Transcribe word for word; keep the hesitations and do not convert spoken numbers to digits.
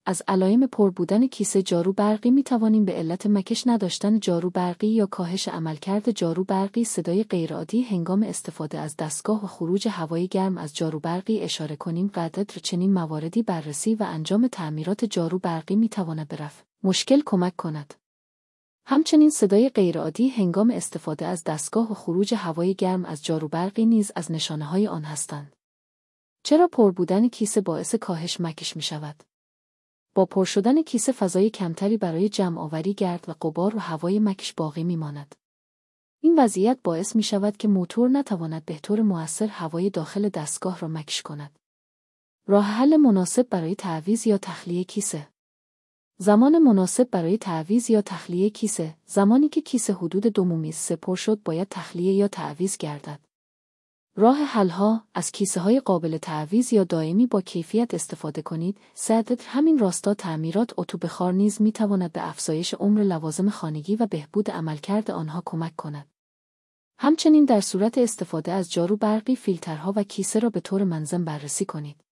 از علائم پر بودن کیسه جارو برقی می توانیم به علت مکش نداشتن جارو برقی یا کاهش عملکرد جارو برقی، صدای غیرعادی هنگام استفاده از دستگاه و خروج هوای گرم از جارو برقی اشاره کنیم. قدر چنین مواردی بررسی و انجام تعمیرات جارو برقی می تواند به رفع مشکل کمک کند. همچنین صدای غیرعادی هنگام استفاده از دستگاه و خروج هوای گرم از جارو برقی نیز از نشانه‌های آن هستند. چرا پر بودن کیسه باعث کاهش مکش می شود؟ با پر شدن کیسه فضای کمتری برای جمع آوری گرد و غبار و هوای مکش باقی می ماند. این وضعیت باعث می شود که موتور نتواند به طور مؤثر هوای داخل دستگاه را مکش کند. راه حل مناسب برای تعویض یا تخلیه کیسه. زمان مناسب برای تعویض یا تخلیه کیسه: زمانی که کیسه حدود دو ممیز سه پر شد باید تخلیه یا تعویض گردد. راه حل‌ها: از کیسه‌های قابل تعویض یا دائمی با کیفیت استفاده کنید. سدد همین راستا تعمیرات اتوبخار نیز می‌تواند به افزایش عمر لوازم خانگی و بهبود عملکرد آنها کمک کند. همچنین در صورت استفاده از جارو برقی فیلترها و کیسه را به طور منظم بررسی کنید.